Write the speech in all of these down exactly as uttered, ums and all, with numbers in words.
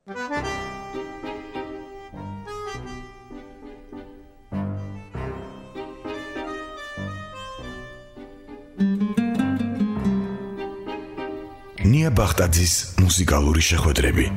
ნია ბახტაძის მუსიკალური შეხვედრები.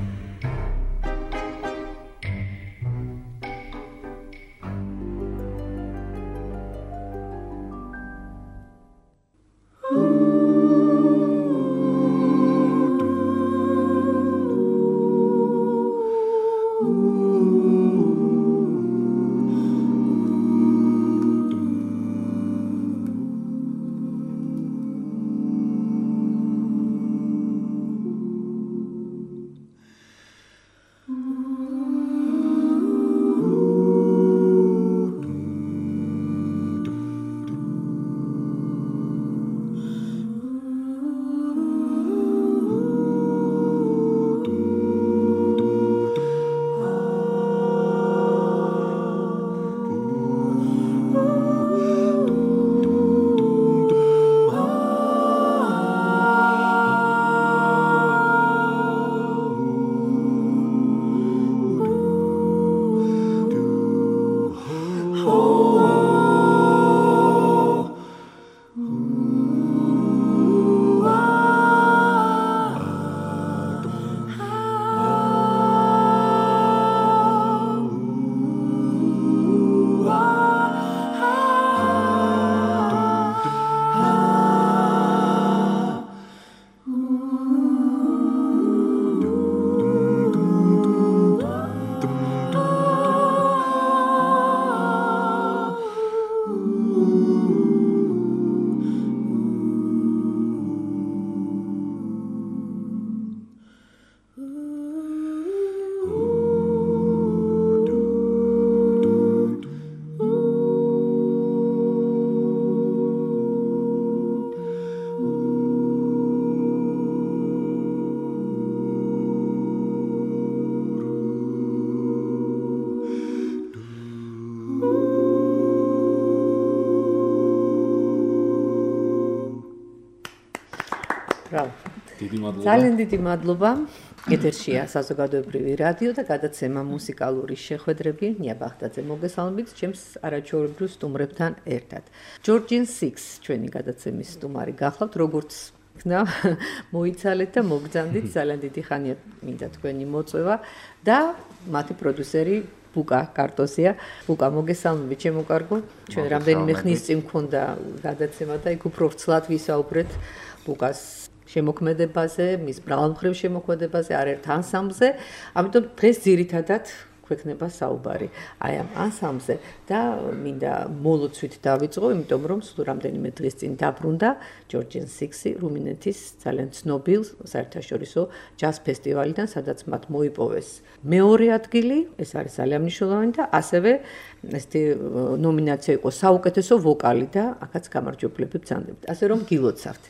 ძალიან დიდი მადლობა. ეთერშია საზოგადოებრივი რადიო და გადაცემა მუსიკალური შეხვედრები. ნია ბახტაძე მოგესალმებით ჩემს არაჩვეულებრივ სტუმრებთან ერთად. Georgian Six ჩვენი გადაცემის სტუმარი გახლავთ, როგორც ხნა მოიცალეთ და მოგძანდით. ძალიან დიდი ხანია მინდა თქვენი მოწვევა და მათი პროდიუსერი ბუკა კარტოსია. ბუკა მოგესალმებით ჩემო კარგო. ჩვენ რამდენიმე ხნის წინ მქონდა გადაცემა და იქ უფრო ვრცლად ვისაუბრეთ ბუკას შემოქმედებაზე, მის მრავალმხრივ შემოქმედებაზე, არერთ ანსამბლზე. ამიტომ დღეს ძირითადად გვექნება საუბარი აი ამ ანსამბლზე და მინდა მოლოცვით დავიწყო, იმიტომ რომ სულ რამდენიმე დღის წინ დაბრუნდა Georgian Six-ი რუმინეთის ძალიან ცნობილ საერთაშორისო ჯაზ ფესტივალიდან, სადაც მათ მოიპოვეს მეორე ადგილი, ეს არის ძალიან მნიშვნელოვანი და ასევე ესეთი ნომინაცია იყო საუკეთესო ვოკალი და აქაც გამარჯვებლები ბრძანდებთ. ასე რომ გილოცავთ.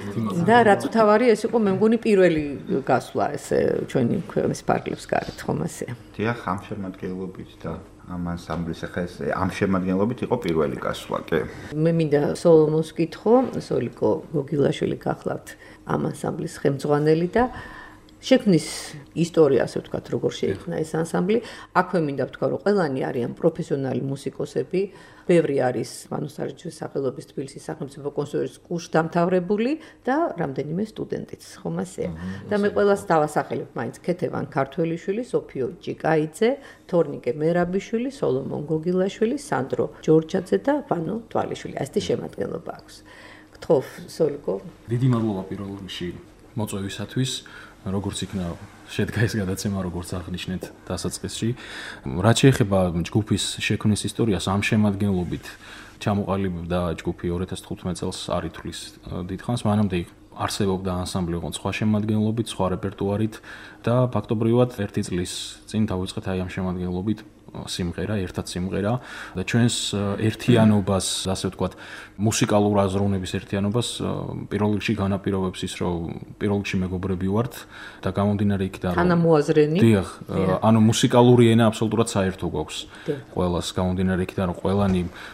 და რაც თავარი ეს იყო მე მგონი პირველი გასვლა ეს ჩვენი ქვეყნის პარკლებს გარეთ, ხომ ასეა. დიახ, ამ შემადგენლობით და ამ ანსამბლის ახლა ეს ამ შემადგენლობით იყო პირველი გასვლა, კი. მე მინდა სოლომონს ვკითხო, სოლიკო გოგილაშვილი გახლავთ ამ ანსამბლის ხელმძღვანელი და შექმნის ისტორია, ასე ვთქვათ, როგორ შეიქმნა ეს ანსამბლი. აქვე მინდა ვთქვა, რომ ყველანი არიან პროფესიონალი მუსიკოსები, ბევრი არის მანუსარჯვის სახელობის თბილისის სახელმწიფო კონსერვატორიის კურსდამთავრებული და რამდენიმე სტუდენტიც, ხომ ასეა. და მე ყველას დავასახელებ მაინც ქეთევან ქართველიშვილი, სოფიო ჭიკაიძე, თორნიკე მერაბიშვილი, სოლომონ გოგილაშვილი, სანდრო ჯორჯაძე და ვანო თვალიშვილი. ასეთი შემადგენლობა აქვს. გთხოვ, სოლიკო. დიდი მადლობა პირველ რიგში მოწვევისათვის. როგორც იქნა შედგა ეს გადაცემა, როგორც აღნიშნეთ დასაწყისში. რაც შეეხება ჯგუფის შექმნის ისტორიას, ამ შემადგენლობით ჩამოყალიბდა ჯგუფი ორი ათას თხუთმეტ წელს არ ითვლის დიდხანს, მანამდე არსებობდა ანსამბლი ოღონდ სხვა შემადგენლობით, სხვა რეპერტუარით და ფაქტობრივად ერთი წლის წინ დავიწყეთ აი ამ შემადგენლობით სიმღერა, ერთად სიმღერა და ჩვენს ერთიანობას, ასე ვთქვათ, მუსიკალურ აზროვნების ერთიანობას პირველ რიგში განაპირობებს ის, რომ პირველ რიგში მეგობრები ვართ და გამომდინარე იქიდან რომ თანამოაზრენი. დიახ, ანუ მუსიკალური ენა აბსოლუტურად საერთო გვაქვს ყველას, გამომდინარე იქიდან რომ ყველანი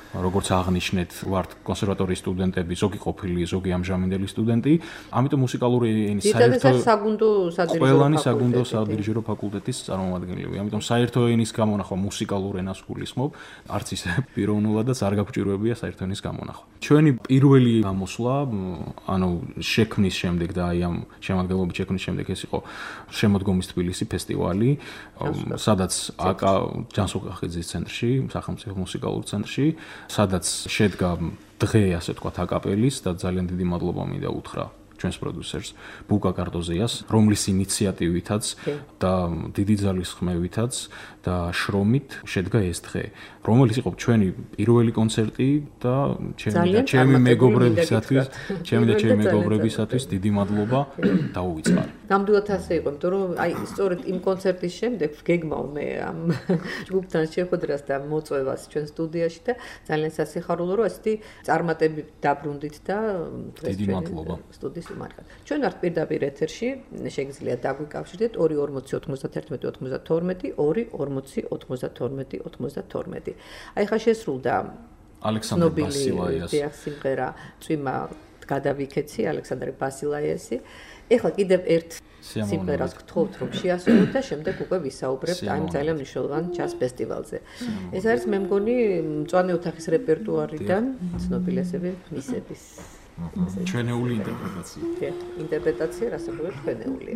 როგორც აღნიშნეთ, ვართ კონსერვატორიის სტუდენტები, ზოგი ყოფილი, ზოგი ამჟამინდელი სტუდენტი. ამიტომ მუსიკალური ენის საერთო საგუნდო სადირიჟო ყველანი საგუნდო სადირიჟო ფაკულტეტის წარმომადგენლები. ამიტომ საერთო ენის გამონახვა მუსიკალურ ენას გულისხმობ, არც ისე პიროვნულადაც არ გაგვჭიროებია საერთო ენის გამონახვა. ჩვენი პირველი გამოსვლა, ანუ შექმნის შემდეგ და აი ამ შემადგენლობის შექმნის შემდეგ ეს იყო შემოდგომის თბილისი ფესტივალი, სადაც აკა ჯანსუღახიძის ცენტრში, სახელმწიფო მუსიკალურ ცენტრში, სადაც შედგა დღე, ასე ვთქვათ, აკაპელის და ძალიან დიდი მადლობა მინდა უთხრა ჩვენს პროდიუსერს ბუკა კარტოზიას, რომლის ინიციატივითაც და დიდი ძალის ხმევითაც და შრომით შედგა ეს დღე, რომელიც იყო ჩვენი პირველი კონცერტი და ჩემი და ჩემი მეგობრებისათვის, ჩემი და ჩემი მეგობრებისათვის დიდი მადლობა დაუვიწყარი. ნამდვილად ასე იყო, იმიტომ რომ აი სწორედ იმ კონცერტის შემდეგ გეგმავ მე ამ ჯგუფთან შეხვედრას და მოწვევას ჩვენ სტუდიაში და ძალიან სასიხარულო რომ ესეთი წარმატებით დაბრუნდით და დღეს ჩვენ სტუდიის უმარხად. ჩვენ ვართ პირდაპირ ეთერში, შეგიძლიათ დაგვიკავშირდეთ ორი ორმოცი ოთხმოცდათერთმეტი ოთხმოცდათორმეტი ორი ორმოცი ოთხმოცდათორმეტი ოთხმოცდათორმეტი. აი ხა შესრულდა ალექსანდრე ბასილაიას სიმღერა წვიმა გადავიქეცი ალექსანდრე ბასილაიასი. ეხლა კიდევ ერთ სიმღერას გთხოვთ რომ შეასრულოთ და შემდეგ უკვე ვისაუბრებთ ამ ძალიან მნიშვნელოვან ჯაზ ფესტივალზე. ეს არის მე მგონი მწვანე ოთახის რეპერტუარიდან ცნობილესები მისების ჩვენეული ინტერპრეტაცია. ინტერპრეტაცია რასაკვირველად ჩვენეულია.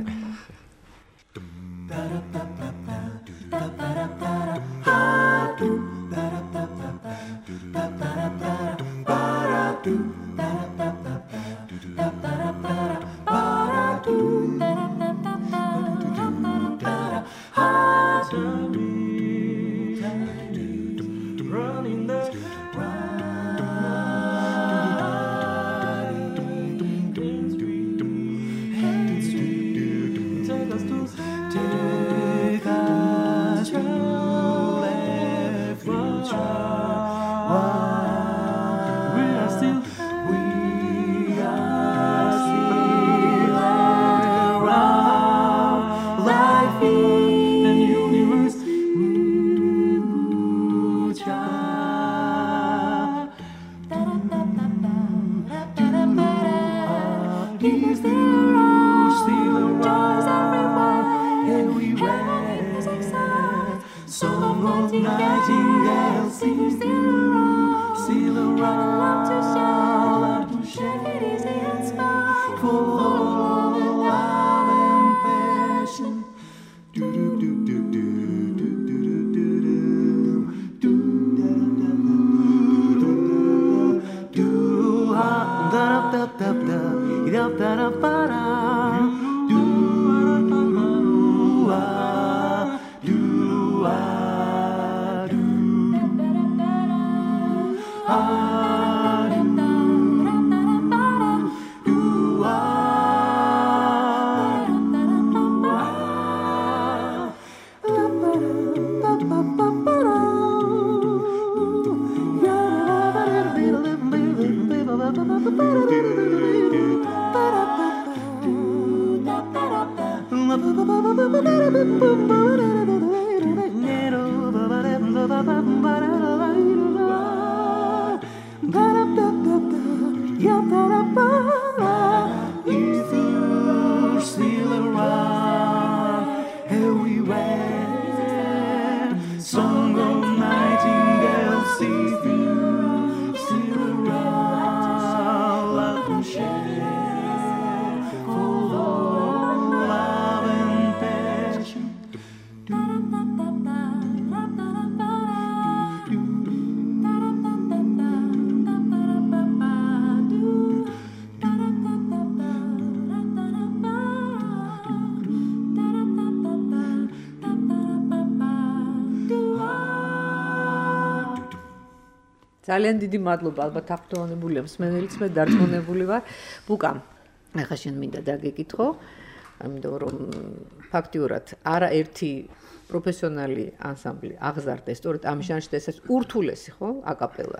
ძალიან დიდი მადლობა, ალბათ აღფრთოვანებულია მსმენელიც, მე დარწმუნებული ვარ. ბუკა, ახლა შენ მინდა დაგეკითხო, ამიტომ რომ ფაქტიურად არაერთი პროფესიონალი ანსამბლი აღზარდა სწორედ ამ ჟანრში და ეს ურთულესი, ხო, აკაპელა.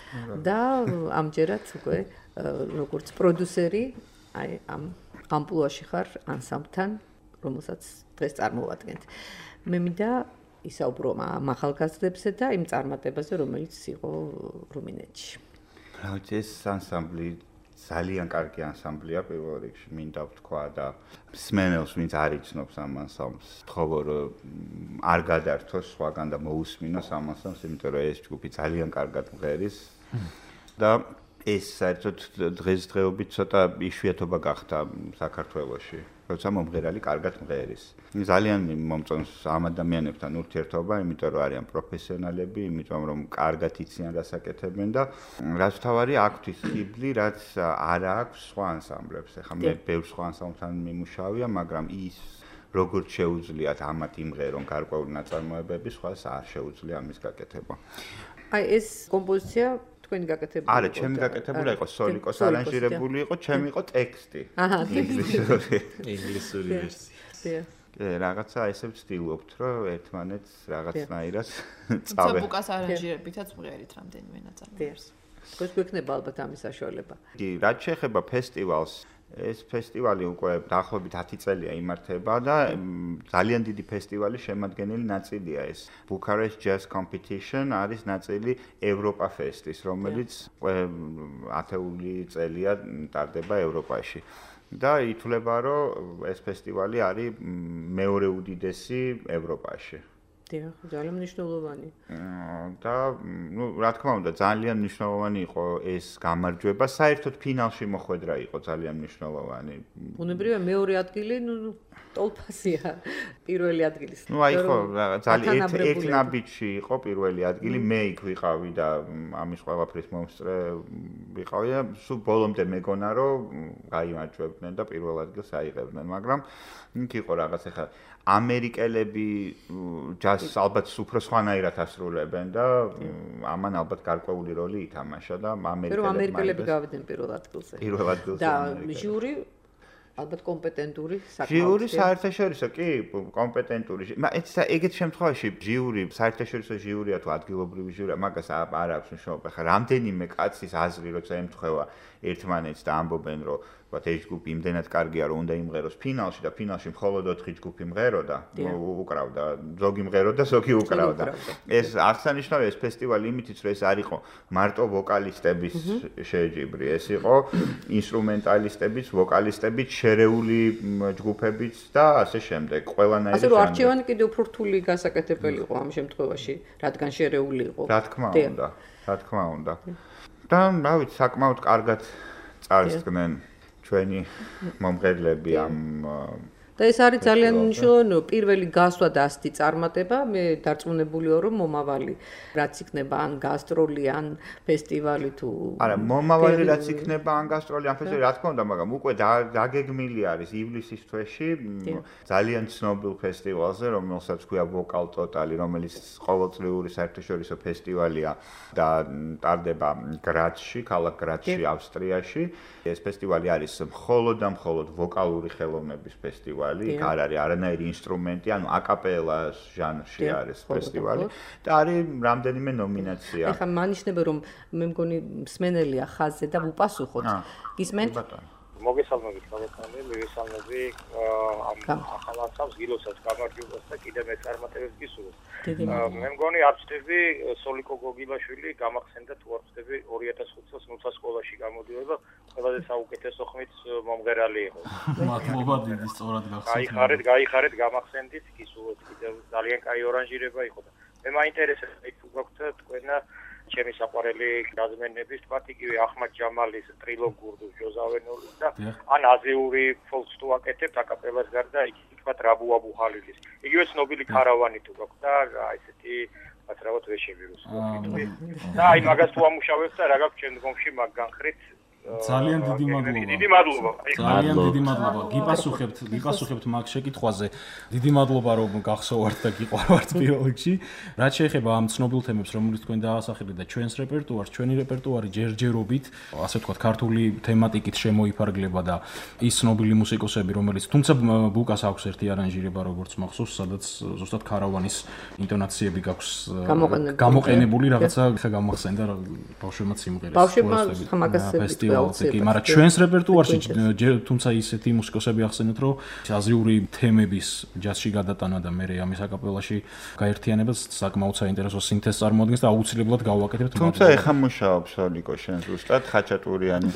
და ამჯერად უკვე როგორც პროდიუსერი, აი ამ ამპლუაში ხარ ანსამბლთან, რომელსაც დღეს წარმოვადგენთ. მე მინდა ისაუბრო ამ ახალგაზრდებსა და იმ წარმატებაზე, რომელიც იყო რუმინეთში. რა ვიცი, ეს ანსამბლი ძალიან კარგი ანსამბლია პირველ რიგში, მინდა ვთქვა და მსმენელს, ვინც არ იცნობს ამ ანსამბლს, ვთხოვო რომ არ გადართოს სხვაგან და მოусმინოს ამ ანსამბლს, იმიტომ რომ ეს ჯგუფი ძალიან კარგად მღერის და ეს საერთოდ დღესდღეობით ცოტა იშვიათობა გახდა საქართველოში. როცა მომღერალი კარგად მღერის. ძალიან მომწონს ამ ადამიანებთან ურთიერთობა, იმიტომ რომ არიან პროფესიონალები, იმიტომ რომ კარგად იციან რას აკეთებენ და რაც თავარი აქვთ ის ხიბლი, რაც არ აქვს სხვა ანსამბლებს. ეხლა მე ბევრ სხვა ანსამბლთან მიმუშავია, მაგრამ ის როგორც შეუძლიათ ამათ იმღერონ გარკვეული ნაწარმოებები, სხვას არ შეუძლია ამის გაკეთება. აი ეს კომპოზიცია თქვენი გაკეთებული იყო. არა, ჩემი გაკეთებული იყო, სოლიკოს არანჟირებული იყო, ჩემი იყო ტექსტი. აჰა, ინგლისური. ინგლისური ვერსია. კი, რაღაცა ესე ვცდილობთ, რომ ერთმანეთს რაღაცნაირად წავე. თუმცა ბუკას არანჟირებითაც მღერით რამდენიმე ნაწარმოებს. თქვენ გვექნება ალბათ ამის საშუალება. კი, რაც შეეხება ფესტივალს, ეს ფესტივალი უკვე დაახლოებით ათი წელია იმართება და ძალიან დიდი ფესტივალის შემადგენელი ნაწილია ეს. Bucharest Jazz Competition არის ნაწილი ევროპა ფესტის, რომელიც ათეული წელია ტარდება ევროპაში. და ითვლება, რომ ეს ფესტივალი არის მეორე უდიდესი ევროპაში. დიახ, ძალიან მნიშვნელოვანი. და ნუ რა თქმა უნდა, ძალიან მნიშვნელოვანი იყო ეს გამარჯვება, საერთოდ ფინალში მოხვედრა იყო ძალიან მნიშვნელოვანი. ბუნებრივია მეორე ადგილი, ნუ ტოლფასია პირველი ადგილის. ნუ აი ხო, ძალიან ერთ ნაბიჯში იყო პირველი ადგილი, მე იქ ვიყავი და ამის ყველაფრის მომსწრე ვიყავი და სულ ბოლომდე მეგონა, რომ გაიმარჯვებდნენ და პირველ ადგილს აიღებდნენ, მაგრამ იქ იყო რაღაც ახლა ამერიკელები ჯაზს ალბათ უფრო სხვანაირად ასრულებენ და ამან ალბათ გარკვეული როლი ითამაშა და ამერიკელები ამერიკელები გავიდნენ პირველ ადგილზე. პირველ ადგილზე. და ჟიური ალბათ კომპეტენტური საკმაოდ. ჟიური საერთაშორისო კი, კომპეტენტური. მაგრამ ეგეთ შემთხვევაში ჟიური, საერთაშორისო ჟიურია თუ ადგილობრივი ჟიურია, მაგას არ აქვს მნიშვნელობა. ხა რამდენიმე კაცის აზრი როცა ემთხვევა ერთმანეთს და ამბობენ, რომ ვთქვათ, ეს ჯგუფი იმდენად კარგია, რომ უნდა იმღეროს ფინალში და ფინალში მხოლოდ ოთხი ჯგუფი მღეროდა, უკრავდა, ზოგი მღეროდა, ზოგი უკრავდა. ეს აღსანიშნავია ეს ფესტივალი იმითიც, რომ ეს არ იყო მარტო ვოკალისტების შეჯიბრი, ეს იყო ინსტრუმენტალისტების, ვოკალისტების, შერეული ჯგუფებიც და ასე შემდეგ. ყველანაირი ასე რომ არჩევანი კიდევ უფრო რთული გასაკეთებელი იყო ამ შემთხვევაში, რადგან შერეული იყო. რა თქმა უნდა, რა თქმა უნდა. და რა ვიცი, საკმაოდ კარგად წარსდგნენ ჩვენი მომღერლები ამ და ეს არის ძალიან მნიშვნელოვანი, რომ პირველი გასვლა და ასეთი წარმატება, მე დარწმუნებული ვარ, რომ მომავალი რაც იქნება ან გასტროლი, ან ფესტივალი თუ არა, მომავალი რაც იქნება ან გასტროლი, ან ფესტივალი, რა თქმა უნდა, მაგრამ უკვე დაგეგმილი არის ივლისის თვეში ძალიან ცნობილ ფესტივალზე, რომელსაც ქვია Vocal Total, რომელიც ყოველწლიური საერთაშორისო ფესტივალია და ტარდება გრაცში, ქალაქ გრაცში, ავსტრიაში. ეს ფესტივალი არის მხოლოდ და მხოლოდ ვოკალური ხელოვნების ფესტივალი. იქ არ არის არანაირი ინსტრუმენტი, ანუ აკაპელას ჟანრში არის ფესტივალი და არის რამდენიმე ნომინაცია. ეხლა მანიშნები რომ მე მგონი მსმენელია ხაზზე და უპასუხოთ. გისმენთ? მოგესალმებით, ხალხო, მივესალმები ამ ახალ ანსამბლს, გილოსაც გამარჯვებას და კიდევ მე წარმატებებს გისურვებთ. მე მგონი არ ვწდები სოლიკო გოგილაშვილი გამახსენდა თუ არ ვწდები ორი ათას ხუთი წელს ნუცა სკოლაში გამოდიოდა, ყველაზე საუკეთესო ხმით მომღერალი იყო. მადლობა დიდი, სწორად გახსოვთ. გაიხარეთ, გაიხარეთ გამახსენდით, გისურვებთ კიდევ ძალიან კაი ორანჟირება იყო და მე მაინტერესებს თუ გაქვთ თქვენა ჩემი საყვარელი გაზმენების თქვათ იგივე ახმად ჯამალის ტრილოგ გურდუს ჯოზავენოლის და ან აზიური ფოლკს თუ აკეთებთ აკაპელას გარდა იქ თქვათ რაბუ აბუ ხალილის იგივე ცნობილი ქარავანი თუ გაქვთ და ესეთი პატრაოთ ვეშები რუსკოფი და აი მაგას თუ ამუშავებთ და რა გაქვთ შემდგომში მაგ განხრით ძალიან დიდი მადლობა. დიდი მადლობა. ძალიან დიდი მადლობა. გიპასუხებთ, გიპასუხებთ მაგ შეკითხვაზე. დიდი მადლობა რომ გახსოვართ და გიყვარვართ პირველ რიგში. რაც შეეხება ამ ცნობილ თემებს, რომელიც თქვენ დაასახელეთ და ჩვენს რეპერტუარს, ჩვენი რეპერტუარი ჯერჯერობით, ასე ვთქვათ, ქართული თემატიკით შემოიფარგლება და ის ცნობილი მუსიკოსები, რომელიც თუმცა ბუკას აქვს ერთი არანჟირება, როგორც მახსოვს, სადაც ზუსტად ქარავანის ინტონაციები გაქვს გამოყენებული, რაღაცა ხა გამახსენდა ბავშვებმა სიმღერას. ბავშვებმა მაგას აუცილებლად, მაგრამ ჩვენს რეპერტუარში თუმცა ისეთი მუსიკოსები ახსენეთ, რომ აზიური თემების ჯაზში გადატანა და მე ამის აკაპელაში გაერთიანებას საკმაოდ საინტერესო სინთეზს წარმოადგენს და აუცილებლად გავაკეთებთ. თუმცა ეხა მუშაობს ოლიკო შენ ზუსტად ხაჭატურიანი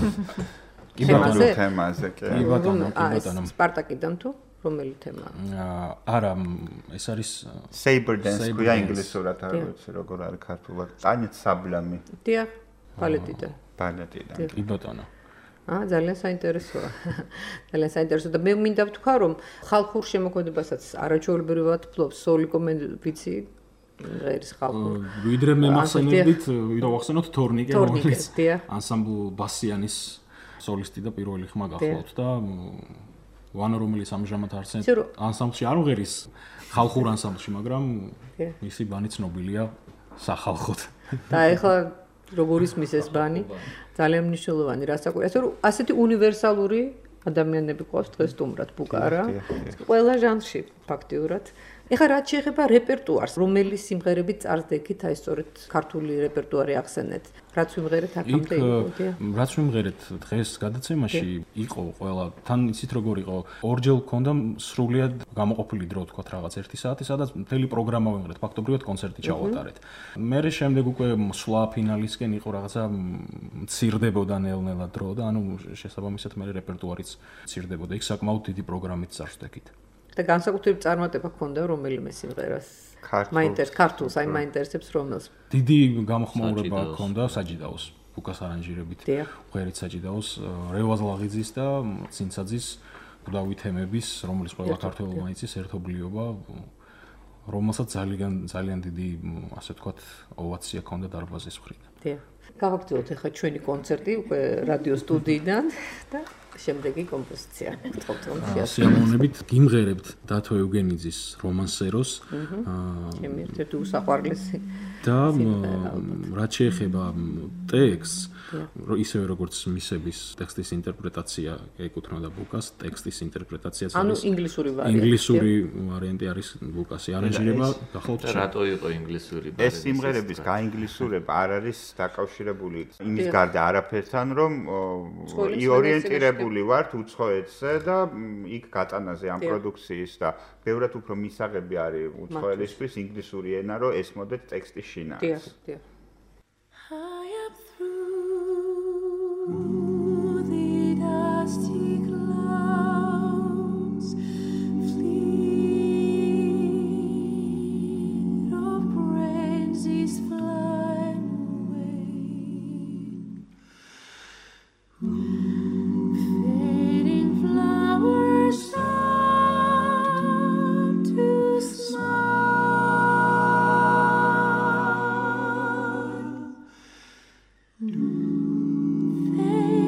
თემაზე? თემაზე, კი. კი ბატონო, კი ბატონო. სპარტაკიდან თუ რომელი თემა? არა, ეს არის Saber Dance, ყია ინგლისურად არ ვიცი როგორ არის ქართულად. ტანიც საბლამი. დიახ, ბალეტიდან. ბალეტიდან. კი ბატონო. აა, ძალიან საინტერესოა. ძალიან საინტერესოა და მე მინდა ვთქვა, რომ ხალხურ შემოქმედებასაც არაჩვეულებრივად ფლობს სოლიკო მე ვიცი ღერის ხალხურ. ვიდრე მე მახსენებდით, ვიდრე ვახსენოთ თორნიკე, რომელიც ანსამბლ ბასიანის სოლისტი და პირველი ხმა გახლავთ და ვანა რომელიც ამჟამად არსენს ანსამბლში არ ვღერის ხალხურ ანსამბლში, მაგრამ მისი ბანი ცნობილია სახალხოდ. და ეხლა როგორ ისმის ეს ბანი? ძალიან მნიშვნელოვანი რასაკვირველია, ასე რომ ასეთი უნივერსალური ადამიანები ყავს დღეს სტუმრად ბუკარა. ყველა ჟანრში ფაქტიურად. ეხლა რაც შეეხება რეპერტუარს, რომელი სიმღერები წარსდგით, აი სწორედ ქართული რეპერტუარი ახსენეთ. რაც ვიმღერეთ აქამდე იყო. რაც ვიმღერეთ დღეს გადაცემაში იყო ყველა თან იცით როგორ იყო ორჯერ ქონდა სრულიად გამოყოფილი დრო თქვა რაღაც ერთი საათი, სადაც მთელი პროგრამა ვიმღერეთ, ფაქტობრივად კონცერტი ჩავატარეთ. მერე შემდეგ უკვე სვლა ფინალისკენ იყო რაღაცა მცირდებოდა ნელ-ნელა დრო და ანუ შესაბამისად მე რეპერტუარიც მცირდებოდა. იქ საკმაოდ დიდი პროგრამით წარსდგით. და განსაკუთრებით წარმატება ჰქონდა რომელიმე სიმღერას. მაინტერესებს ქართულს, აი მაინტერესებს რომელს. დიდი გამოხმაურება ჰქონდა საჯიდაოს, ბუკას არანჟირებით. ღერით საჯიდაოს, რევაზ ლაღიძის და ცინცაძის უდავი თემების, რომელიც ყველა ქართველმა იცის ერთობლიობა, რომელსაც ძალიან ძალიან დიდი, ასე ვთქვათ, ოვაცია ჰქონდა დარბაზის მხრიდან. დიახ. გავაგრძელოთ ახლა ჩვენი კონცერტი უკვე რადიო სტუდიიდან და შემდეგი კომპოზიცია. სიამოვნებით გიმღერებთ დათო ეუგენიძის რომანსეროს. ჩემი ერთ-ერთი უსაყვარლესი და რაც შეეხება ტექსტს, ისევე როგორც მისების ტექსტის ინტერპრეტაცია ეკუთვნოდა ბუკას, ტექსტის ინტერპრეტაციაც არის. ანუ ინგლისური ვარიანტი. ინგლისური ვარიანტი არის ბუკასი. არანჟირება გახლავთ. რატო იყო ინგლისური ვარიანტი? ეს სიმღერების გაინგლისურება არ არის დაკავშირებული იმის გარდა არაფერთან, რომ ორიენტირებული ვართ უცხოეთზე და იქ გატანაზე ამ პროდუქციის და ბევრად უფრო მისაღები არის უცხოელისთვის ინგლისური ენა, რომ ესმოდეთ ტექსტის შინაარს. დიახ, დიახ. Hey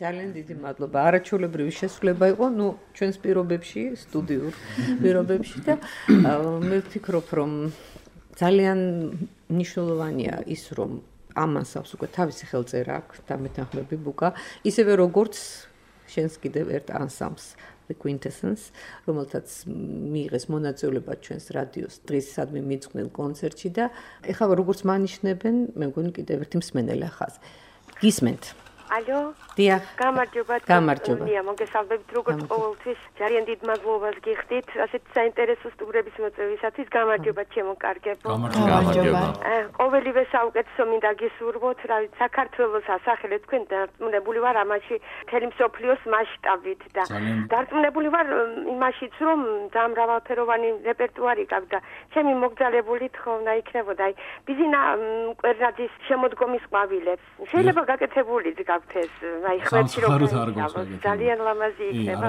ძალიან დიდი მადლობა. არაჩვეულებრივი შესრულება იყო, ну, ჩვენს პირობებში, სტუდიურ პირობებში და მე ვფიქრობ, რომ ძალიან მნიშვნელოვანია ის, რომ ამასავს უკვე თავისი ხელწერა აქვს და მეთანხმები ბუკა, ისევე როგორც შენს კიდევ ერთ ანსამბლს The Quintessence, რომელთაც მიიღეს მონაწილეობა ჩვენს რადიოს დღისადმი მიძღვნილ კონცერტში და ეხლა როგორც მანიშნებენ, მე მგონი კიდევ ერთი მსმენელი ახალ. გისმენთ? Алло. დიახ. გამარჯობა. გამარჯობა. დიახ, მოგესალმებით როგორც ყოველთვის. ძალიან დიდ მადლობას გიხდით ასეთ საინტერესო სტუმრების მოწვევისათვის. გამარჯობა ჩემო კარგებო. გამარჯობა. ყოველივე საუკეთესო მინდა გისურვოთ, რა ვიცი, საქართველოს ასახელე თქვენ დარწმუნებული ვარ ამაში მთელი მსოფლიოს მასშტაბით და დარწმუნებული ვარ იმაშიც, რომ ძალიან მრავალფეროვანი რეპერტუარი გაქვს და ჩემი მოგზაურებული თხოვნა იქნებოდა, აი, ბიზინა კვერნაძის შემოდგომის ყვავილებს. შეიძლება გაკეთებულიც გაქვს ეს, აი, ხვეთში რომ ძალიან ლამაზი იქნება.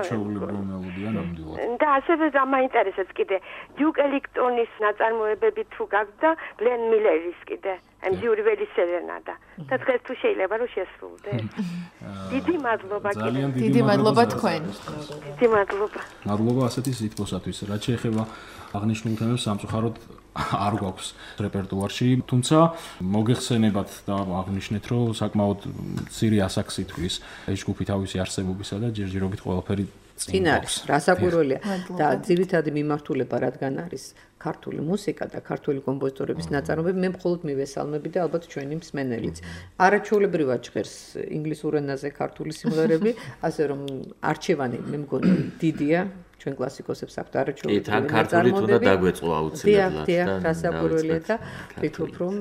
და ასევე დამაინტერესებს კიდე დიუკ ელინგტონის ნაწარმოებები თუ გაქვს და გლენ მილერის კიდე ემზიური ველი სერენადა. და დღეს თუ შეიძლება რომ შესრულდე. დიდი მადლობა კიდე. დიდი მადლობა თქვენ. დიდი მადლობა. მადლობა ასეთი სიტყვისათვის. რაც შეეხება აღნიშნულ თემებს სამწუხაროდ არ გვაქვს რეპერტუარში, თუმცა მოგეხსენებათ და აღნიშნეთ, რომ საკმაოდ მცირე ასაკს ითვლის ეს ჯგუფი თავისი არსებობისა და ჯერჯერობით ყველაფერი წინ არის. რასაკვირველია და ძირითადი მიმართულება რადგან არის ქართული მუსიკა და ქართული კომპოზიტორების ნაწარმოებები, მე მხოლოდ მივესალმები და ალბათ ჩვენი მსმენელიც. არაჩვეულებრივად ჟღერს ინგლისურ ენაზე ქართული სიმღერები, ასე რომ არჩევანი მე მგონი დიდია. ჩვენ კლასიკოსებს აქვთ არაჩვეულებრივი კი, თან ქართულით უნდა დაგვეწყო აუცილებლად. დიახ, რასაკვირველია და ვფიქრობ, რომ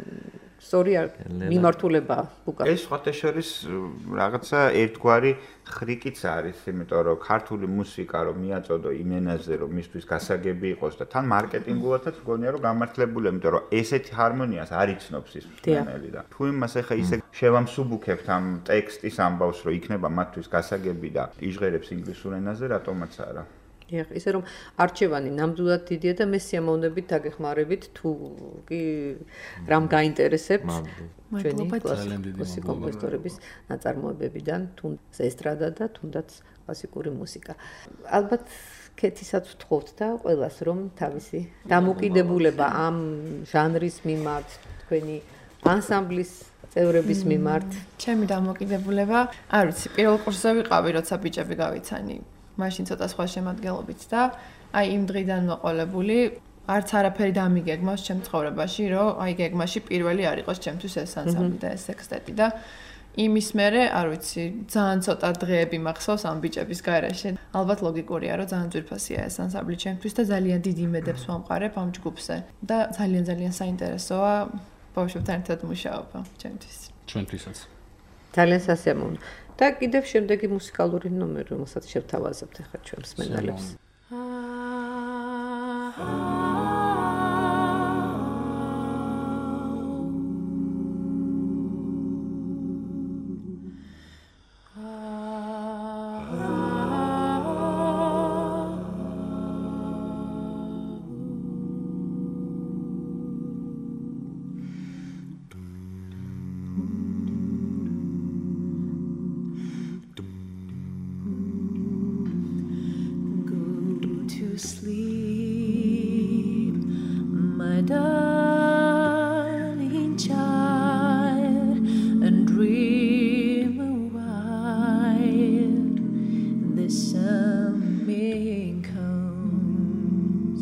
სწორი მიმართულება უკან. ეს სხვათა შორის რაღაცა ერთგვარი ხრიკიც არის, იმიტომ რომ ქართული მუსიკა რომ მიაწოდო იმ ენაზე, რომ მისთვის გასაგები იყოს და თან მარკეტინგულადაც მგონია რომ გამართლებულია, იმიტომ რომ ესეთი ჰარმონიას არ იცნობს ის მსმენელი და თუ იმას ახლა ისე შევამსუბუქებთ ამ ტექსტის ამბავს, რომ იქნება მათთვის გასაგები და იჟღერებს ინგლისურ ენაზე, რატომაც არა. დიახ, ისე რომ არჩევანი ნამდვილად დიდია და მე სიამოვნებით დაგეხმარებით თუ კი რამ გაინტერესებთ ჩვენი კლასიკური კომპოზიტორების ნაწარმოებებიდან თუ ესტრადა და თუნდაც კლასიკური მუსიკა. ალბათ კეთისაც ვთხოვთ და ყველას რომ თავისი დამოკიდებულება ამ ჟანრის მიმართ თქვენი ანსამბლის წევრების მიმართ. ჩემი დამოკიდებულება, არ ვიცი, პირველ კურსზე ვიყავი, როცა ბიჭები გავიცანი. მაშინ ცოტა სხვა შემადგენლობით და აი იმ დღიდან მოყოლებული არც არაფერი დამიგეგმავს ჩემ ცხოვრებაში, რომ აი გეგმაში პირველი არ იყოს ჩემთვის ეს ანსამბლი და ეს სექსტეტი და იმის მერე, არ ვიცი, ძალიან ცოტა დღეები მახსოვს ამ ბიჭების გარეშე. ალბათ ლოგიკურია, რომ ძალიან ძვირფასია ეს ანსამბლი ჩემთვის და ძალიან დიდ იმედებს ვამყარებ ამ ჯგუფზე და ძალიან ძალიან საინტერესოა ბავშვებთან ერთად მუშაობა ჩემთვის. ჩვენთვისაც. ძალიან სასიამოვნო. და კიდევ შემდეგი მუსიკალური ნომერი, რომელსაც შევთავაზებთ ახლა ჩვენ მსმენელებს. Sleep, my darling child, and dream a while. The summer comes.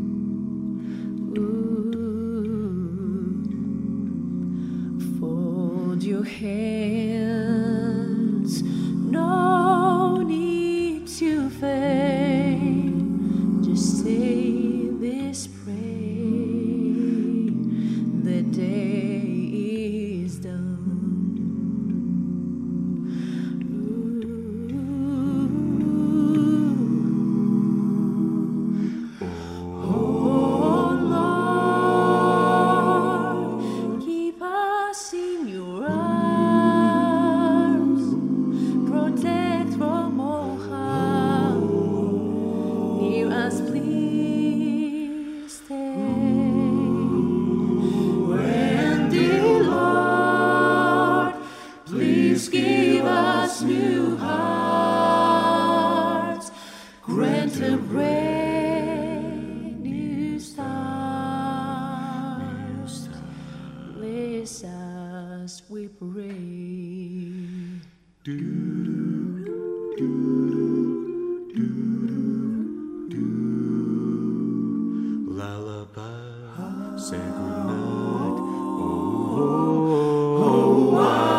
Ooh, fold your hands, no need to faint. Just say this prayer, the day is done. Ooh. Oh Lord, keep us in your arms, protect from all harm. Near us, please stay. When, dear Lord, please give us us new hearts, grant a brand new stars. Bless us, we pray. Do, do, do, do. Lullaby, say goodnight. Oh, oh, oh,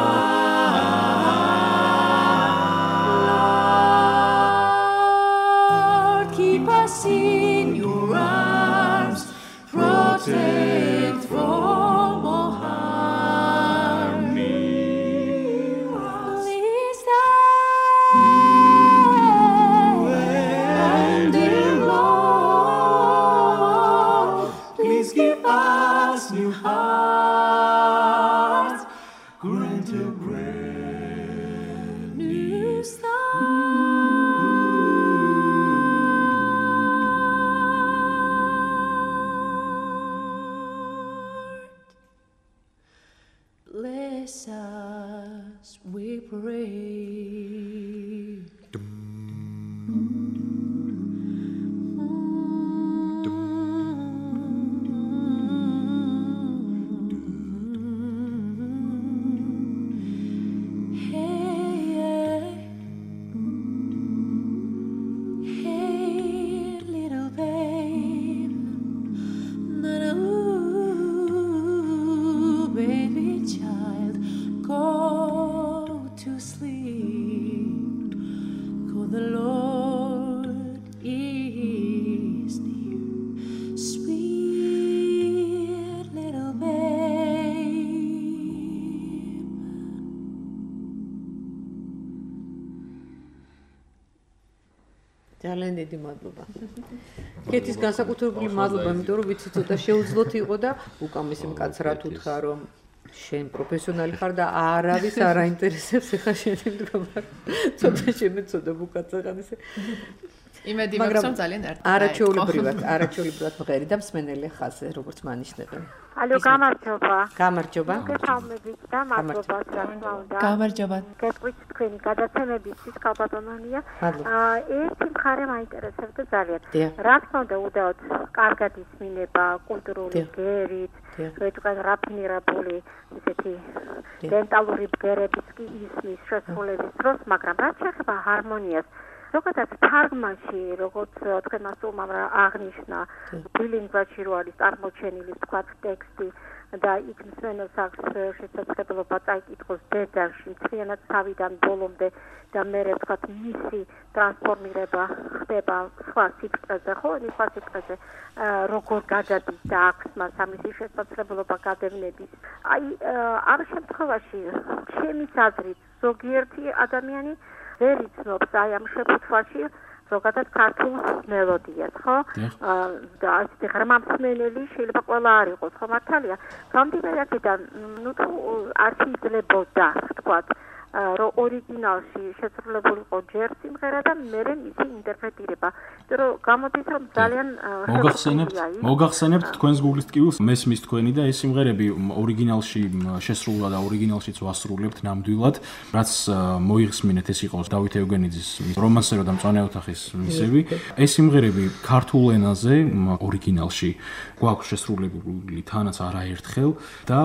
Lord, keep us in your arms, protect from all harm. Please stand, dear Lord, please give us new hearts, grant a brand new start. Bless us, we pray. Hey, hey, little babe, ooh, baby child, go to sleep, for the Lord is near, sweet little babe. ძალიან დიდი მადლობა. კეთის განსაკუთრებული მადლობა, იმიტომ რომ ვიცი ცოტა შეუძლოთ იყო და უკამესი მკაცრად უთხრა რომ შენ პროფესიონალი ხარ და არავის არ აინტერესებს ეხა შენი მდგომარეობა. ცოტა შემეცოდა უკაცრად ისე. იმედი მაქვს რომ ძალიან ერთად. არაჩვეულებრივად, არაჩვეულებრივად მღერი და მსმენელი ხაზზე, როგორც მანიშნებენ. ალო, გამარჯობა. გამარჯობა. გესალმებით და მადლობა რა უნდა. გამარჯობა. გეტყვით თქვენი გადაცემებისთვის კალბატონია. აა ერთი მხარე მაინტერესებდა ძალიან. რა თქმა უნდა, უდაოდ კარგად ისმინება კულტურული გერით, ვეთქვენ რაფინირებული ისეთი დენტალური ბგერების კი ისმის შესრულების დროს, მაგრამ რაც შეეხება ჰარმონიას, ზოგადად თარგმანში, როგორც თქვენმა სულმა აღნიშნა, ბილინგვაში რო არის წარმოჩენილი თქვა ტექსტი და იქ მსმენელს აქვს შესაძლებლობა წაიკითხოს დედალში, მთლიანად თავიდან ბოლომდე და მერე თქვა მისი ტრანსფორმირება ხდება სხვა სიბრტყეზე, ხო, სხვა სიბრტყეზე როგორ გადადის და აქვს მას ამისი შესაძლებლობა გადევნების. აი ამ შემთხვევაში ჩემი აზრით ზოგიერთი ადამიანი ვერ იცნობს აი ამ შეფუთვაში ზოგადად ქართულ მელოდიას, ხო? და ასეთი ღრმა მსმენელი შეიძლება ყველა არ იყოს, ხო მართალია? გამდინარე აქედან, ნუ თუ არ შეიძლებოდა, თქვათ, რომ ორიგინალში შესრულებულიყო ჯერ სიმღერა და მერე მისი ინტერპრეტირება. იმიტომ რომ გამოდის რომ ძალიან მოგახსენებთ, მოგახსენებთ თქვენს Google-ის ტკივილს მესმის თქვენი და ეს სიმღერები ორიგინალში შესრულა და ორიგინალშიც ვასრულებთ ნამდვილად, რაც მოიხსმინეთ ეს იყო დავით ევგენიძის რომანსერო და მწვანე ოთახის მისები. ეს სიმღერები ქართულ ენაზე ორიგინალში გვაქვს შესრულებული თანაც არაერთხელ და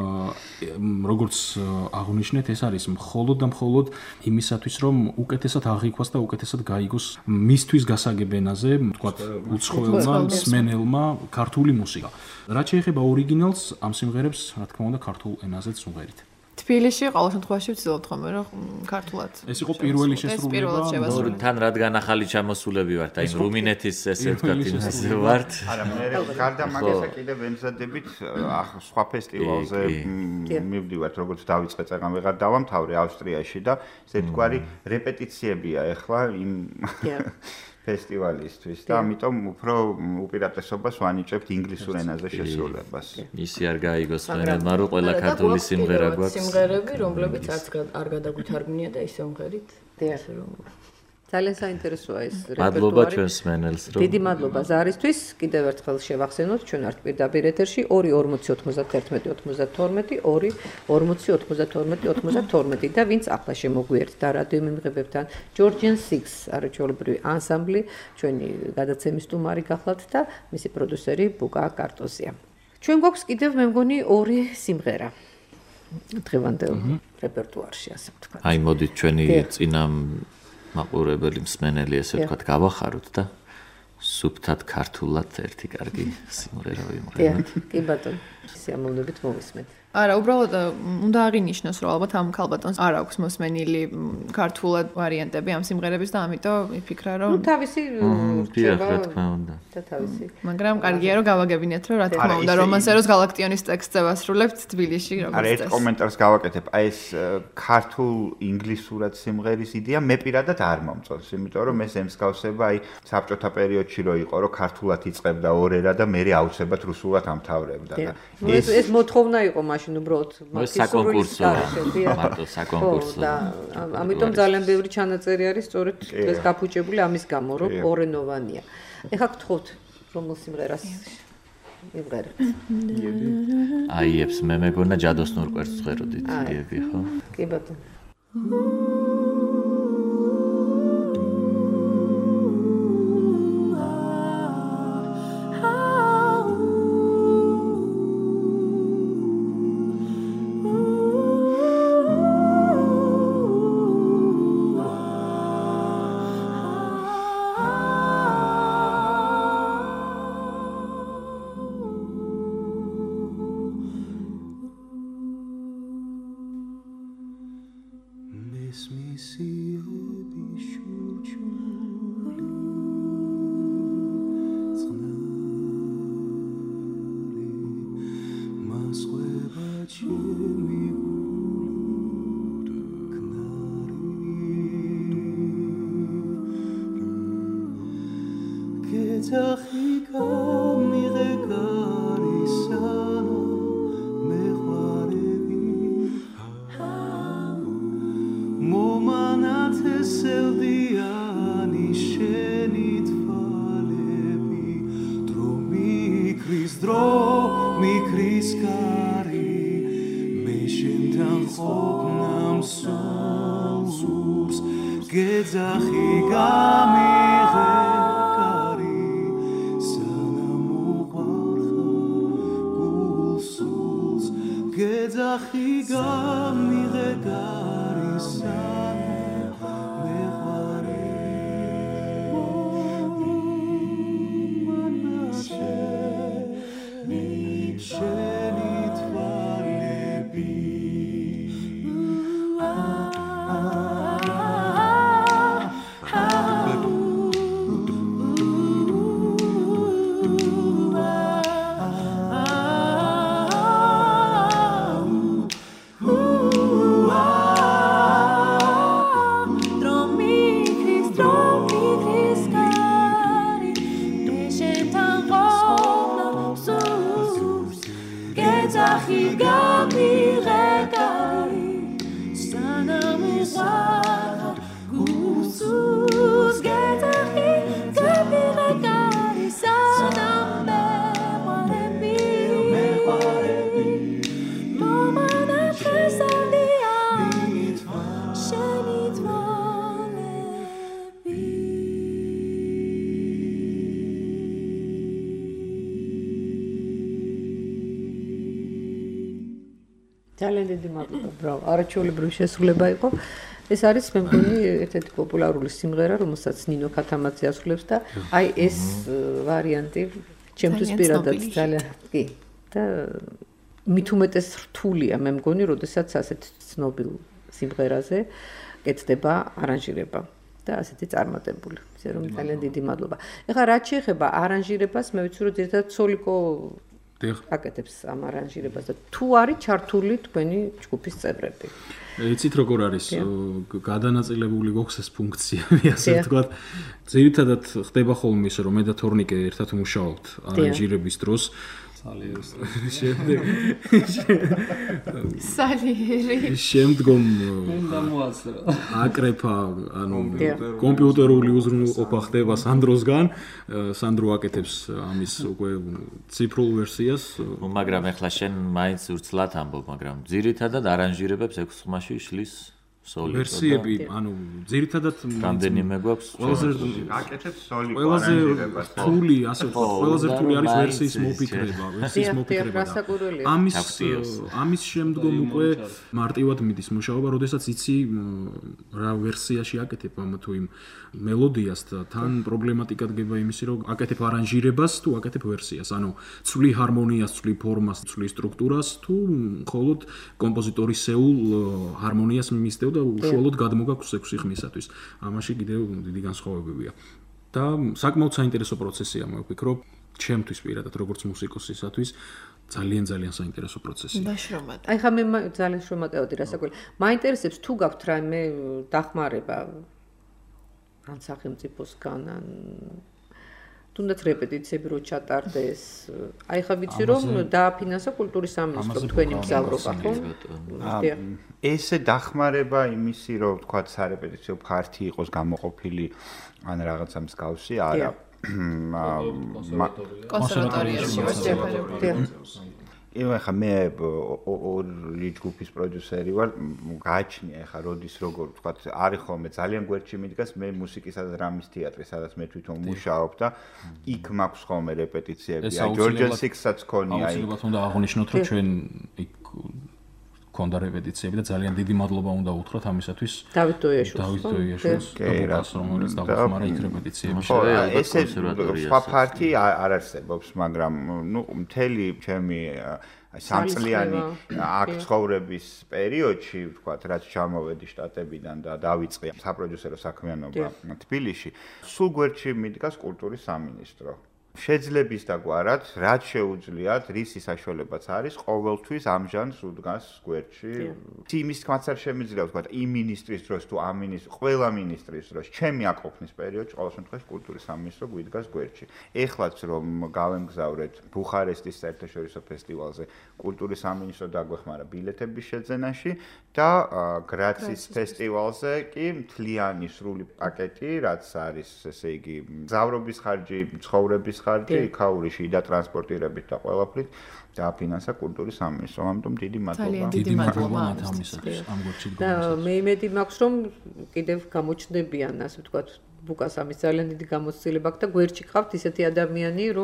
როგორც აღნიშნეთ, ეს არის მხოლოდ და მხოლოდ იმისათვის, რომ უკეთესად აღიქვას და უკეთესად გაიგოს მისთვის გასაგებ ენაზე, თქვათ, უცხოელმა მსმენელმა ქართული მუსიკა. რაც შეეხება ორიგინალს, ამ სიმღერებს, რა თქმა უნდა, ქართულ ენაზეც ვუღერით. თბილისში ყოველ შემთხვევაში ვცდილობთ ხოლმე რომ ქართულად. ეს იყო პირველი შესრულება. თან რადგან ახალი ჩამოსულები ვართ, აი რუმინეთის ესე ვთქვათ იმაზე ვართ. არა, მე გარდა მაგისა კიდევ ემზადებით სხვა ფესტივალზე მივდივართ, როგორც დავიწყე წეგან ვეღარ დავამთავრე ავსტრიაში და ესე თქვარი რეპეტიციებია ეხლა იმ ფესტივალისთვის და ამიტომ უფრო უპირატესობას ვანიჭებთ ინგლისურ ენაზე შესრულებას. ისი არ გაიგოს მერე, რომ ყველა ქართული სიმღერა გვაქვს. სიმღერები, რომლებიც არც არ გადაგვითარგმნია და ისე ვღერით. ესე რომ ძალიან საინტერესოა ეს მადლობა ჩვენს მენელს რომ დიდი მადლობა ზარისთვის კიდევ ერთხელ შევახსენოთ ჩვენ ვართ პირდაპირ ეთერში ორი ორმოცი ოცდაათი ოცდათორმეტი ორი ორმოცი ოცდათორმეტი ოცდათორმეტი და ვინც ახლა შემოგვიერთდა რადიო მიმღებებთან Georgian Six არაჩვეულებრივი ანსამბლი ჩვენი გადაცემის სტუმარი გახლავთ და მისი პროდიუსერი ბუკა კარტოზია ჩვენ გვაქვს კიდევ მე მგონი ორი სიმღერა დღევანდელ რეპერტუარში ასე ვთქვათ აი მოდით ჩვენი წინა მაყურებელი მსმენელი ესე ვთქვათ გავახაროთ და სუფთად ქართულად ერთი კარგი სიმღერა ვიმღეროთ. კი ბატონო, სიამოვნებით მოვისმენთ. არა, უბრალოდ უნდა აღინიშნოს, რომ ალბათ ამ ქალბატონს არ აქვს მოსმენილი ქართულად ვარიანტები ამ სიმღერების და ამიტომ იფიქრა, რომ ნუ თავისი რჩება რა თქმა უნდა. და თავისი. მაგრამ კარგია რომ გავაგებინეთ, რომ რა თქმა უნდა რომანსეროს გალაქტიონის ტექსტზე ვასრულებთ თბილისში როგორც წესი. არა, ერთ კომენტარს გავაკეთებ, აი ეს ქართულ ინგლისურად სიმღერის იდეა მე პირადად არ მომწონს, იმიტომ რომ ეს ემსგავსება აი საბჭოთა პერიოდში რო იყო, რომ ქართულად იწყებდა ორერა და მე აუცილებლად რუსულად ამთავრებდა და ეს ეს მოთხოვნა იყო მაშინ უბრალოდ საკონკურსო მარტო საკონკურსო და ამიტომ ძალიან ბევრი ჩანაწერი არის სწორედ ეს გაფუჭებული ამის გამო რომ ორენოვანია. ეხლა გთხოვთ რომელ სიმღერას მივღერებთ? აიებს მე მეგონა ჯადოსნურ კვერცხს ხვეროდით იები ხო? კი ბატონო. ძალიან დიდი მადლობა, ბრავო. არაჩვეულებრივი შესრულება იყო. ეს არის მე მგონი ერთ-ერთი პოპულარული სიმღერა, რომელსაც ნინო ქათამაძე ასრულებს და აი ეს ვარიანტი ჩემთვის პირადად ძალიან კი და მით უმეტეს რთულია მე მგონი, როდესაც ასეთ ცნობილ სიმღერაზე კეთდება არანჟირება და ასეთი წარმატებული. ისე რომ ძალიან დიდი მადლობა. ეხლა რაც შეეხება არანჟირებას, მე ვიცი რომ ერთად სოლიკო აკეთებს ამ არანჟირებას და თუ არის ჩართული თქვენი ჯგუფის წევრები. იცით როგორ არის გადანაწილებული გვაქვს ეს ფუნქციები, ასე ვთქვათ. ძირითადად ხდება ხოლმე ისე რომ მე და თორნიკე ერთად მუშაობთ არანჟირების დროს. სალიერის შემდეგ სალიერი შემდგომ უნდა მოასწრო აკრეფა ანუ კომპიუტერული უზრუნველყოფა ხდება სანდროსგან სანდრო აკეთებს ამის უკვე ციფრულ ვერსიას მაგრამ ეხლა შენ მაინც ურცლად ამბობ მაგრამ ძირითადად არანჟირებებს ექვს ხმაში შლის სოლი ვერსიები ანუ ძირითადად რამდენიმე გვაქვს ყველაზე აკეთებს სოლი ყველაზე რთული ასე ვთქვათ ყველაზე რთული არის ვერსიის მოფიქრება ვერსიის მოფიქრება ამის ამის შემდგომ უკვე მარტივად მიდის მუშაობა როდესაც იცი რა ვერსიაში აკეთებ ამ თუ იმ მელოდიას და თან პრობლემატიკა დგება იმისი რომ აკეთებ არანჟირებას თუ აკეთებ ვერსიას ანუ ცვლი ჰარმონიას ცვლი ფორმას ცვლი სტრუქტურას თუ მხოლოდ კომპოზიტორისეულ ჰარმონიას მისდევ და უშუალოდ გადმოგაქვს ექვსი ხმისათვის. ამაში კიდევ დიდი განსხვავებებია. და საკმაოდ საინტერესო პროცესია მე ვფიქრობ, ჩემთვის პირადად როგორც მუსიკოსისათვის ძალიან ძალიან საინტერესო პროცესია. დაშრომატა. აი ხა მე ძალიან შრომატევოდი რასაკვირველია. მაინტერესებს თუ გაქვთ რაიმე დახმარება ან სახელმწიფოსგან ან თუნდაც რეპეტიციები რო ჩატარდეს. აი ხა ვიცი რომ დააფინანსა კულტურის სამინისტრო თქვენი მგზავრობა ხო? ესე დახმარება იმისი რომ თქვა სარეპეტიციო ფართი იყოს გამოყოფილი ან რაღაცა მსგავსი არა. კონსერვატორიაში ვარ. ეხლა ხა მე ორი ჯგუფის პროდიუსერი ვარ, გააჩნია ეხლა როდის როგორ ვთქვათ, არის ხოლმე ძალიან გვერდში მიდგას მე მუსიკისა და დრამის თეატრი, სადაც მე თვითონ მუშაობ და იქ მაქვს ხოლმე რეპეტიციები. აი ჯორჯენ სიქსსაც ქონია იქ. აუცილებლად უნდა აღვნიშნოთ, რომ ჩვენ იქ ქონდა რეპეტიციები და ძალიან დიდი მადლობა უნდა უთხრათ ამისათვის დავით დოიაშვილს. დავით დოიაშვილს, რომელიც დაგხმარა იქ რეპეტიციებში. ხო, ესე სხვა ფართი არ არსებობს, მაგრამ ნუ მთელი ჩემი სამწლიანი აქ ცხოვრების პერიოდში, ვთქვათ, რაც ჩამოვედი შტატებიდან და დავიწყე საპროდიუსერო საქმიანობა თბილისში, სულ გვერდში მიდგას კულტურის სამინისტრო. შეძლების დაგვარად, რაც შეუძლიათ, რის საშუალებაც არის, ყოველთვის ამჟამად უდგას გვერდში. იმის თქმაც არ შემიძლია ვთქვათ, იმ მინისტრის დროს თუ ამ მინისტრის, ყველა მინისტრის დროს, ჩემი აკოფნის პერიოდში, ყოველ შემთხვევაში კულტურის სამინისტრო გვიდგას გვერდში. ეხლაც რომ გავემგზავრეთ ბუხარესტის საერთაშორისო ფესტივალზე, კულტურის სამინისტრო დაგვეხმარა ბილეთების შეძენაში და გრაცის ფესტივალზე კი მთლიანი სრული პაკეტი, რაც არის, ესე იგი, მგზავრობის ხარჯი, ცხოვრების ხარჯი, იქაურიში და ტრანსპორტირებით და ყველაფრით დააფინანსა კულტურის სამინისტრო. ამიტომ დიდი მადლობა. დიდი მადლობა ამისათვის. ამ გვერდში და მე იმედი მაქვს რომ კიდევ გამოჩნდებიან, ასე ვთქვათ, ბუკას ამის ძალიან დიდი გამოცდილება აქვს და გვერდში ყავთ ისეთი ადამიანი, რომ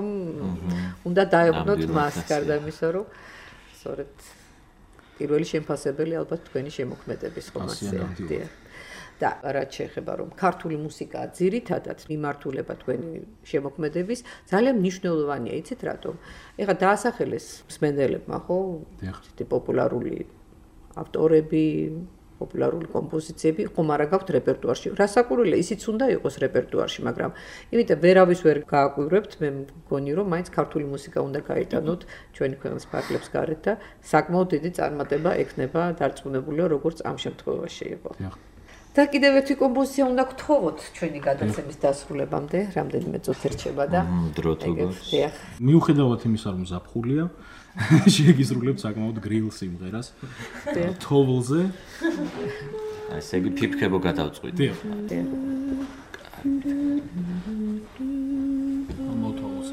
უნდა დაეღვნოთ მას გარდა იმისა, რომ სწორედ პირველი შემფასებელი ალბათ თქვენი შემოქმედების ხომასია. და რაც შეეხება რომ ქართული მუსიკა ძირითადად მიმართულება თქვენი შემოქმედების ძალიან მნიშვნელოვანია, იცით რატომ? ეხლა დაასახელეს მსმენელებმა, ხო? ცეთი პოპულარული ავტორები, პოპულარული კომპოზიციები, ხომ არა გაქვთ რეპერტუარში. რასაკვირველია, ისიც უნდა იყოს რეპერტუარში, მაგრამ იმიტომ ვერავის ვერ გააკვირვებთ, მე მგონი რომ მაინც ქართული მუსიკა უნდა გაიტანოთ ჩვენი ქვეყნის ფარგლებს გარეთ და საკმაოდ დიდი წარმატება ექნება დარწმუნებულია, როგორც ამ შემთხვევაში იყო. და კიდევ ერთი კომპოზიცია უნდა გთხოვოთ ჩვენი გადაცემის დასრულებამდე, რამდენიმე წუთი რჩება და დრო თუ გვაქვს. მიუხედავად იმისა, რომ ზაფხულია, შეგიზრულებთ საკმაოდ გრილ სიმღერას. თოვლზე. აი ესე იგი ფიფქებო გადავწყვით. დიახ. მოთხოვოს.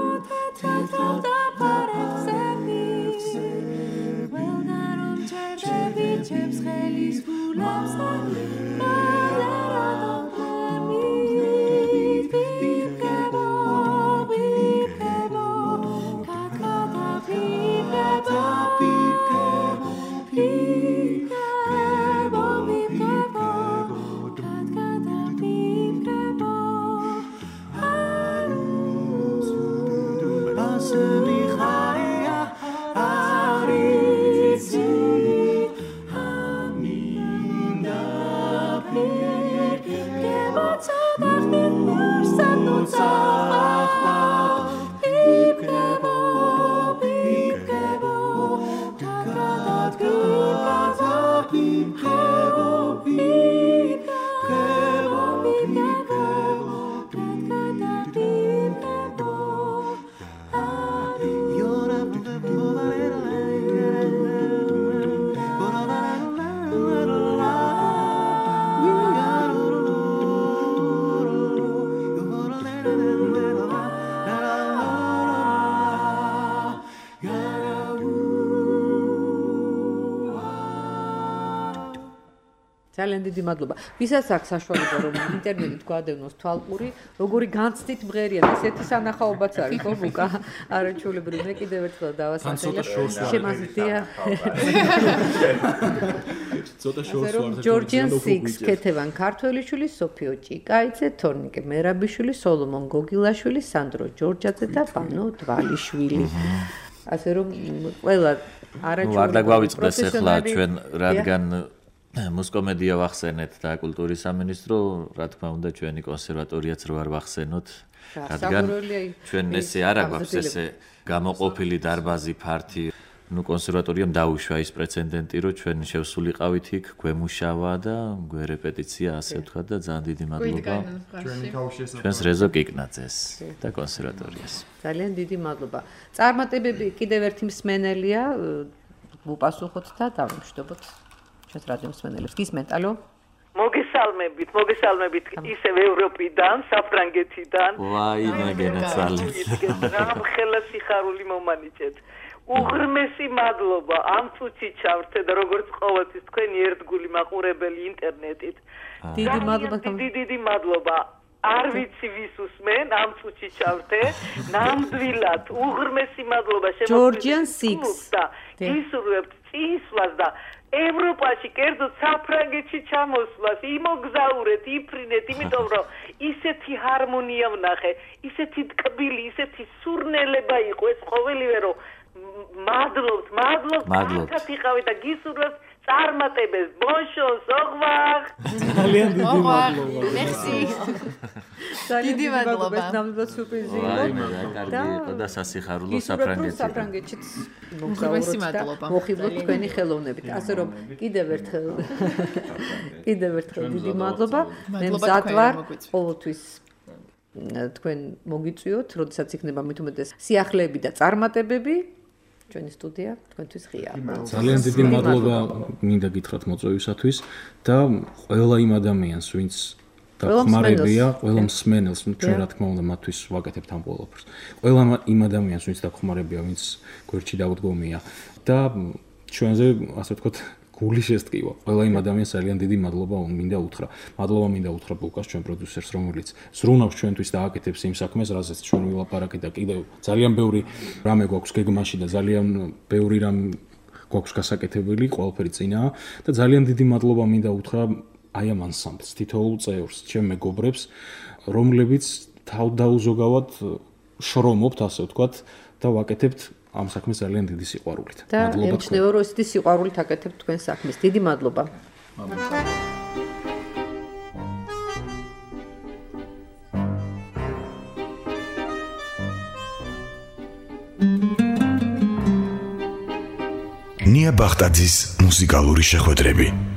Well, ძალიან დიდი მადლობა. ვისაც აქვს საშუალება რომ ინტერნეტით გვადევნოს თვალყური, როგორი განცდით მღერიან, ესეთი სანახაობაც არის ხო ბუკა? არაჩვეულებრივი. მე კიდევ ერთხელ დავასახელებ. შემაზრდია. ცოტა შორს ვარ და ჯორჯიან სიქს, ქეთევან ქართველიშვილი, სოფიო ჭიკაიძე, თორნიკე მერაბიშვილი, სოლომონ გოგილაშვილი, სანდრო ჯორჯაძე და ბანო დვალიშვილი. ასე რომ ყველა არაჩვეულებრივი. ვარ და გვავიწყდეს ახლა ჩვენ რადგან მუსკომედია ვახსენეთ და კულტურის სამინისტრო, რა თქმა უნდა, ჩვენი კონსერვატორიაც რო არ ვახსენოთ, რადგან ჩვენ ესე არ აქვს ესე გამოყოფილი დარბაზი ფართი. ნუ კონსერვატორიამ დაუშვა ის პრეცედენტი, რომ ჩვენ შევსულიყავით იქ, გვემუშავა და გვერეპეტიცია, ასე ვთქვათ და ძალიან დიდი მადლობა. ჩვენს რეზო კიკნაძეს და კონსერვატორიას. ძალიან დიდი მადლობა. წარმატებები კიდევ ერთი მსმენელია, ვუპასუხოთ და დავიმშვიდობოთ. ჩვენს რადიო მსმენელებს. გისმენთ, ალო? მოგესალმებით, მოგესალმებით ისევ ევროპიდან, საფრანგეთიდან. ვაი, მაგენაცალი. რამ ხელა სიხარული მომანიჭეთ. უღრმესი მადლობა ამ წუთში ჩავრთე და როგორც ყოველთვის თქვენი ერთგული მაყურებელი ინტერნეტით. დიდი მადლობა. დიდი დიდი მადლობა. არ vicი ვის უსმენ ამ წუთში ჩავრთე. ნამდვილად უღრმესი მადლობა ჯორჯიან სიქს და გისურვებთ წინსვლას და ევროპაში, კერძოდ საფრანგეთში ჩამოსვლას, იმოგზაურეთ, იფრინეთ, იმიტომ რომ ისეთი ჰარმონია ვნახე, ისეთი ტკბილი, ისეთი სურნელება იყო ეს ყოველივე, რომ მადლობთ, მადლობთ, მადლობთ იყავით და გისურვებთ წარმატებებს. ბონშოს, ოღვარ. ძალიან დიდი მადლობა. მერსი. დიდი მადლობა. ნამდვილად სურპრიზი იყო. ვაი, მე რა კარგი იყო და სასიხარულო საფრანგეთში. საფრანგეთშიც მოგზაურობთ და მოხიბლოთ თქვენი ხელოვნებით. ასე რომ კიდევ ერთხელ კიდევ ერთხელ დიდი მადლობა. მე მზად ვარ ყოველთვის თქვენ მოგიწვიოთ, როდესაც იქნება მით უმეტეს სიახლეები და წარმატებები. ჩვენი სტუდია თქვენთვის ღია. ძალიან დიდი მადლობა მინდა გითხრათ მოწვევისათვის და ყველა იმ ადამიანს, ვინც დახმარებია, ყველა მსმენელს, ჩვენ რა თქმა უნდა მათთვის ვაკეთებთ ამ ყველაფერს. ყველა იმ ადამიანს, ვინც დახმარებია, ვინც გვერდში დაუდგომია და ჩვენზე, ასე ვთქვათ, გული შესტკივა. ყველა იმ ადამიანს ძალიან დიდი მადლობა მინდა უთხრა. მადლობა მინდა უთხრა ბუკას, ჩვენ პროდიუსერს, რომელიც ზრუნავს ჩვენთვის და აკეთებს იმ საქმეს, რაზეც ჩვენ ვილაპარაკეთ და კიდევ ძალიან ბევრი რამე გვაქვს გეგმაში და ძალიან ბევრი რამ გვაქვს გასაკეთებელი, ყველაფერი წინაა და ძალიან დიდი მადლობა მინდა უთხრა აი ამ ანსამბლს, თითოეულ წევრს, ჩემ მეგობრებს, რომლებიც თავდაუზოგავად შრომობთ, ასე ვთქვათ, და ვაკეთებთ ამ საქმეს ძალიან დიდი სიყვარულით. მადლობა. და ემჩნევა რომ ესეთი სიყვარულით აკეთებთ თქვენ საქმეს. დიდი მადლობა. ნია ბახტაძის მუსიკალური შეხვედრები.